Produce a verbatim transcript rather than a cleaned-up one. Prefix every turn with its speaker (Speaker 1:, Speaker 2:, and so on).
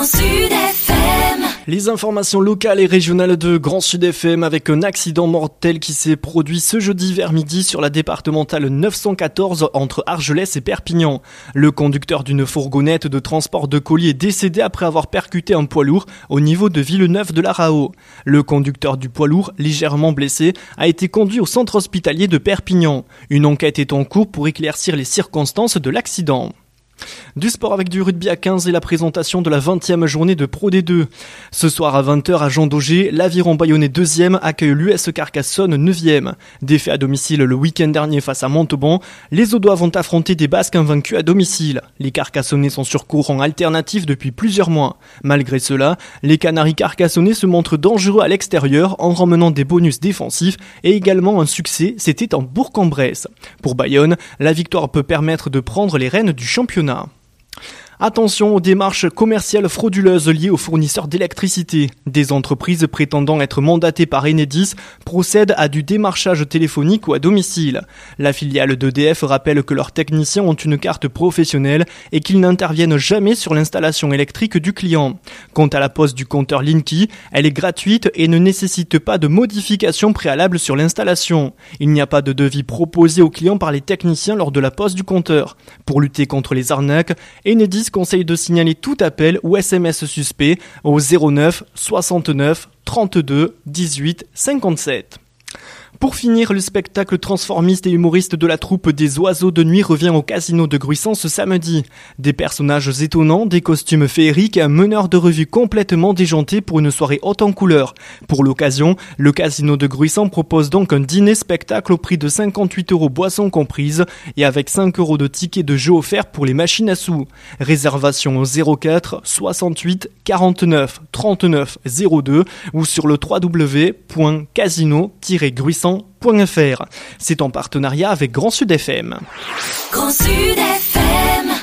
Speaker 1: Grand Sud F M.
Speaker 2: Les informations locales et régionales de Grand Sud F M avec un accident mortel qui s'est produit ce jeudi vers midi sur la départementale neuf cent quatorze entre Argelès et Perpignan. Le conducteur d'une fourgonnette de transport de colis est décédé après avoir percuté un poids lourd au niveau de Villeneuve de la Rao. Le conducteur du poids lourd, légèrement blessé, a été conduit au centre hospitalier de Perpignan. Une enquête est en cours pour éclaircir les circonstances de l'accident. Du sport avec du rugby à quinze et la présentation de la vingtième journée de Pro D deux. Ce soir à vingt heures à Jean Daugé, l'Aviron Bayonnais deuxième accueille l'U S Carcassonne neuvième. Défait à domicile le week-end dernier face à Montauban, les Audois vont affronter des Basques invaincus à domicile. Les Carcassonnais sont sur courant alternatif depuis plusieurs mois. Malgré cela, les Canaries carcassonnais se montrent dangereux à l'extérieur en ramenant des bonus défensifs et également un succès, c'était en Bourg-en-Bresse. Pour Bayonne, la victoire peut permettre de prendre les rênes du championnat. Attention aux démarches commerciales frauduleuses liées aux fournisseurs d'électricité. Des entreprises prétendant être mandatées par Enedis procèdent à du démarchage téléphonique ou à domicile. La filiale d'E D F rappelle que leurs techniciens ont une carte professionnelle et qu'ils n'interviennent jamais sur l'installation électrique du client. Quant à la pose du compteur Linky, elle est gratuite et ne nécessite pas de modification préalable sur l'installation. Il n'y a pas de devis proposé aux clients par les techniciens lors de la pose du compteur. Pour lutter contre les arnaques, Enedis conseille de signaler tout appel ou S M S suspect au zéro neuf soixante-neuf trente-deux dix-huit cinquante-sept. Pour finir, le spectacle transformiste et humoriste de la troupe des Oiseaux de Nuit revient au casino de Gruissant ce samedi. Des personnages étonnants, des costumes féeriques et un meneur de revue complètement déjanté pour une soirée haute en couleurs. Pour l'occasion, le casino de Gruissant propose donc un dîner-spectacle au prix de cinquante-huit euros boissons comprises et avec cinq euros de tickets de jeu offerts pour les machines à sous. Réservation au zéro quatre soixante-huit quarante-neuf trente-neuf zéro deux ou sur le w w w point casino tiret gruissant point f r. C'est en partenariat avec Grand Sud F M.
Speaker 1: Grand Sud F M.